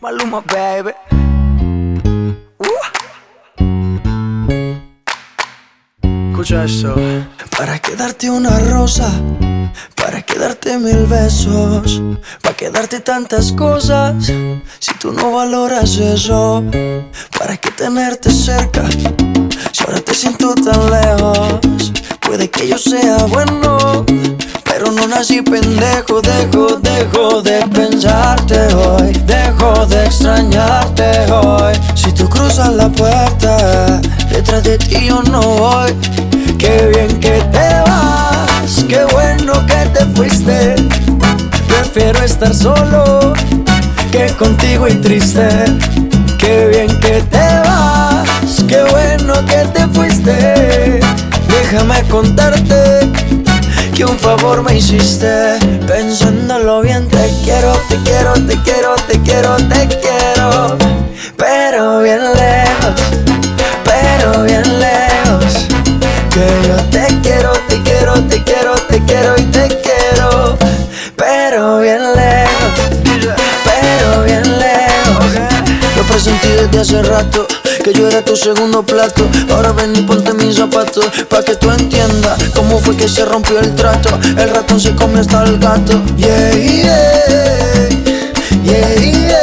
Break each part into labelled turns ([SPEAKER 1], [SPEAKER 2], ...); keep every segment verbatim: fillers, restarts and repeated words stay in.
[SPEAKER 1] Maluma, baby. Uh. Escucha esto.
[SPEAKER 2] Para quedarte una rosa, para quedarte mil besos, para quedarte tantas cosas, si tú no valoras eso. ¿Para qué tenerte cerca, si ahora te siento tan lejos? Puede que yo sea bueno, pero no nací pendejo. Dejo, dejo de pensarte hoy, dejo de extrañarte hoy. Si tú cruzas la puerta, detrás de ti yo no voy. Qué bien que te vas, qué bueno que te fuiste. Prefiero estar solo que contigo y triste. Qué bien que te vas, qué bueno que te fuiste. Déjame contarte que un favor me hiciste. Pensándolo bien, te quiero, te quiero, te quiero, te quiero, te quiero. Pero bien lejos, pero bien lejos. Que yo te quiero, te quiero, te quiero, te quiero y te quiero. Pero bien lejos, pero bien lejos. Lo presentí desde hace rato, que yo era tu segundo plato. Ahora ven y ponte mis zapatos, pa' que tú entiendas cómo fue que se rompió el trato. El ratón se come hasta el gato. Yeah, yeah, yeah,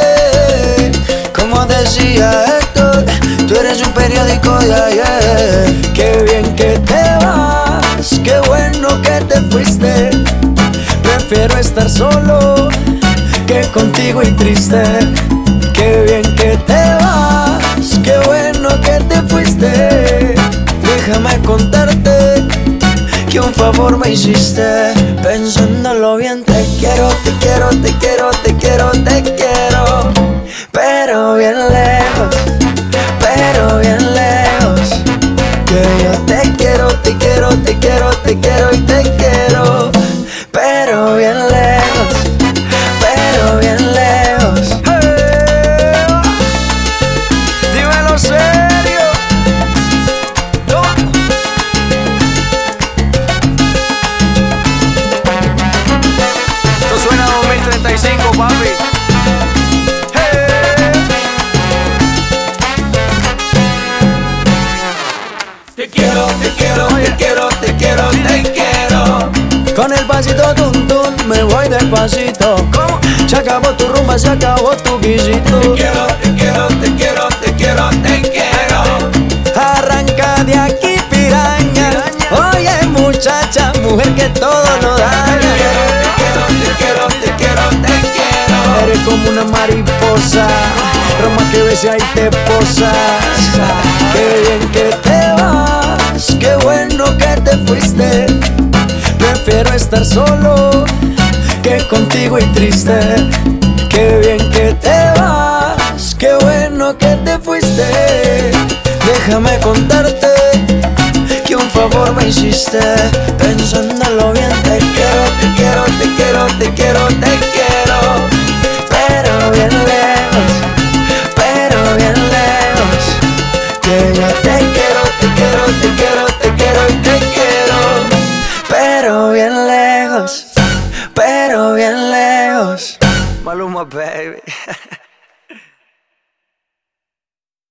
[SPEAKER 2] yeah. Como decía Héctor, tú eres un periódico, yeah, yeah. Qué bien que te vas, qué bueno que te fuiste. Prefiero estar solo que contigo y triste. Qué bien que te vas, qué bueno que te fuiste. Déjame contarte que un favor me hiciste. Pensándolo bien, te quiero, te quiero, te quiero, te quiero, te quiero. Pero bien lejos, pero bien lejos. Que yo te quiero, te quiero, te quiero, te quiero y te quiero. Pero bien lejos, pero bien lejos.
[SPEAKER 1] Dímelo serio. No. Esto suena a dos mil treinta y cinco, papi. Hey.
[SPEAKER 2] Te quiero, te quiero, te quiero, te quiero, te quiero. Con el pasito tun tun me voy despacito.
[SPEAKER 1] ¿Cómo?
[SPEAKER 2] Se acabó tu rumba, se acabó tu guisito.
[SPEAKER 3] Te quiero, te quiero, te quiero, te quiero, te quiero.
[SPEAKER 2] Arranca de aquí, piraña. Oye, muchacha, mujer que todo lo daña.
[SPEAKER 3] Te quiero, te quiero, te quiero, te quiero.
[SPEAKER 2] Eres como una mariposa, rama que besa y te posas. Qué bien que te vas, qué bueno que te fuiste. Prefiero estar solo que contigo y triste. Qué bien que te vas, qué bueno que te fuiste. Déjame contarte que un favor me hiciste. Pensándolo bien, te quiero, te quiero, te quiero, te quiero, te quiero. Pero bien lejos.